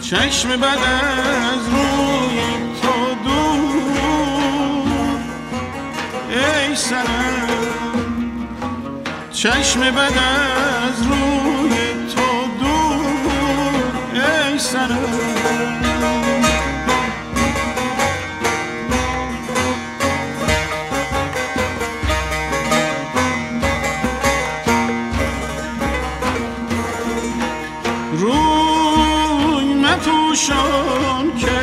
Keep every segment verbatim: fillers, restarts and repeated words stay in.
چشم بد از روی تو دور ای سنم، چشم بد از روی تو دور ای سنم. روی مپوشان که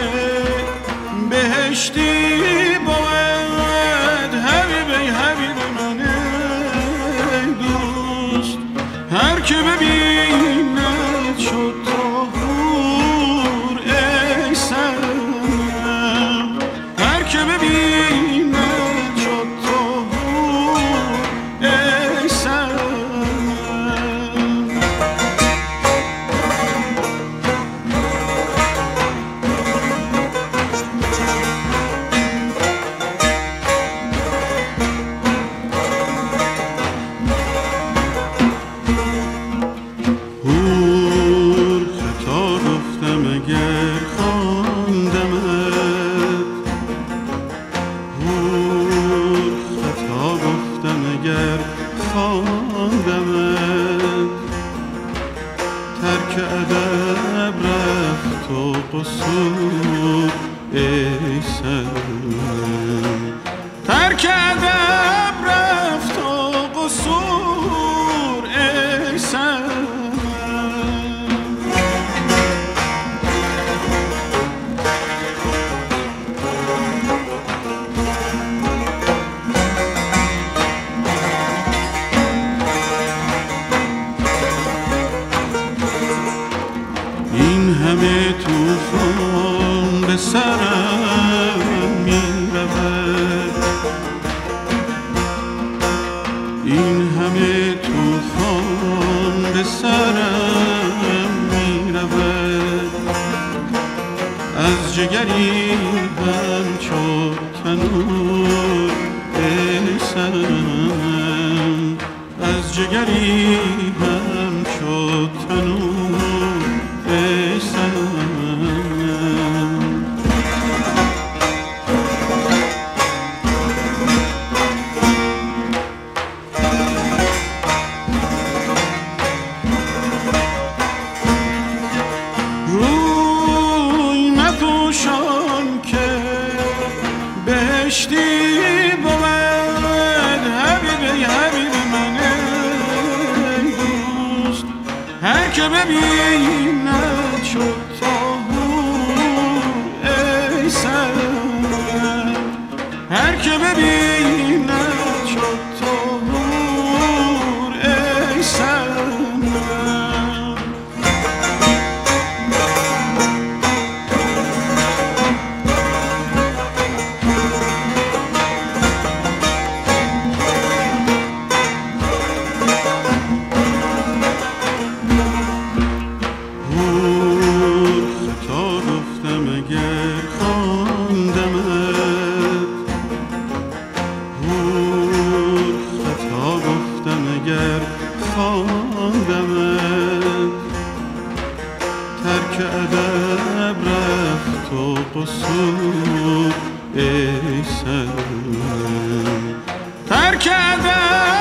بهشتی بود حبیبی حبیب من ای دوست، هر که ببیند شد طهور ای سنم، هر که ببیند شد طهور ای سنم. ترک ادب رفت و قصور ای سنم، ترک ادب رفت و قصور ای سنم. این همه طوفان به سرم می رود، این همه طوفان به سرم می رود، از جگری همچو تنور ای سنم، از جگری همچو تنور ای سنم. روی مپوشان که بهشتی بود حبیبی حبیب من ای دوست، هر که ببیند شد طهور ای سنم، هر که ببیند شد طهور ای سنم. ترک ادب رفت و قصور ای سنم، ترک ادب